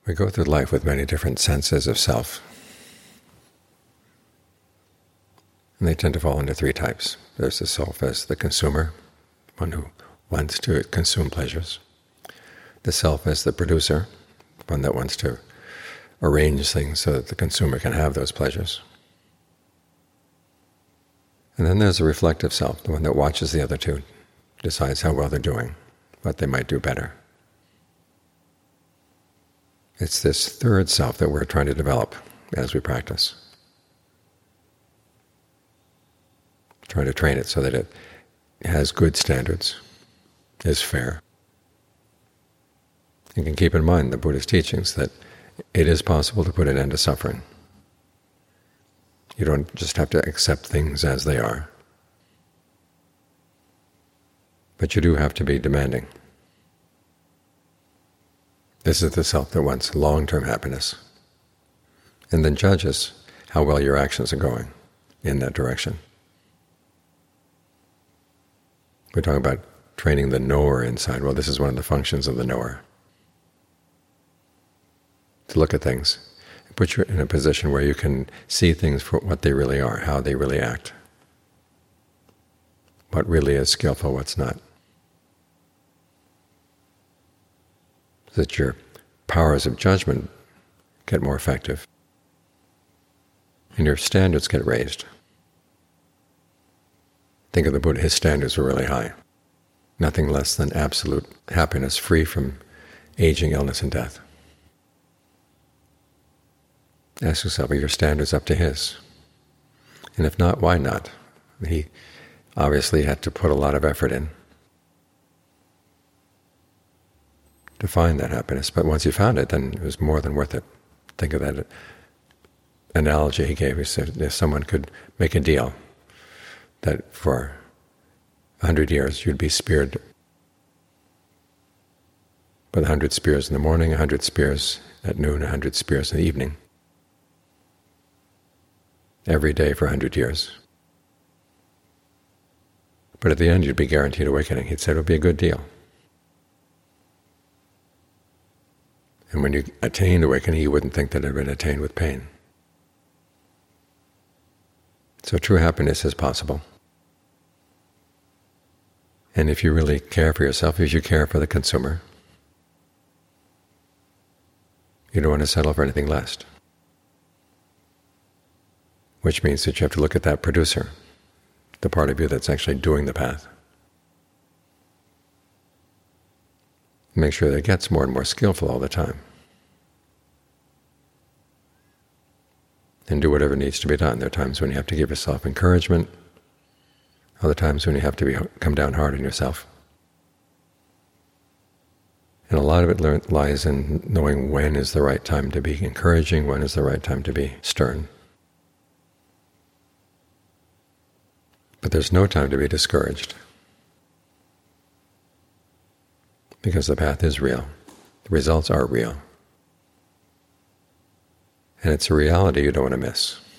We go through life with many different senses of self, and they tend to fall into three types. There's the self as the consumer, one who wants to consume pleasures. The self as the producer, one that wants to arrange things so that the consumer can have those pleasures. And then there's the reflective self, the one that watches the other two, decides how well they're doing, what they might do better. It's this third self that we're trying to develop as we practice. Trying to train it so that it has good standards, is fair. You can keep in mind the Buddha's teachings that it is possible to put an end to suffering. You don't just have to accept things as they are. But you do have to be demanding. This is the self that wants long-term happiness, and then judges how well your actions are going in that direction. We're talking about training the knower inside. Well, this is one of the functions of the knower. To look at things, put you in a position where you can see things for what they really are, how they really act, what really is skillful, what's not. So that your powers of judgment get more effective and your standards get raised. Think of the Buddha, his standards were really high. Nothing less than absolute happiness, free from aging, illness, and death. Ask yourself, are your standards up to his? And if not, why not? He obviously had to put a lot of effort in to find that happiness, but once you found it, then it was more than worth it. Think of that analogy he gave. He said if someone could make a deal that for 100 years you'd be speared with 100 spears in the morning, 100 spears at noon, 100 spears in the evening, every day for 100 years. But at the end you'd be guaranteed awakening. He'd said it would be a good deal. And when you attained awakening, you wouldn't think that it had been attained with pain. So true happiness is possible. And if you really care for yourself, if you care for the consumer, you don't want to settle for anything less. Which means that you have to look at that producer, the part of you that's actually doing the path. Make sure that it gets more and more skillful all the time. And do whatever needs to be done. There are times when you have to give yourself encouragement, other times when you have to come down hard on yourself. And a lot of it lies in knowing when is the right time to be encouraging, when is the right time to be stern. But there's no time to be discouraged, because the path is real. The results are real. And it's a reality you don't want to miss.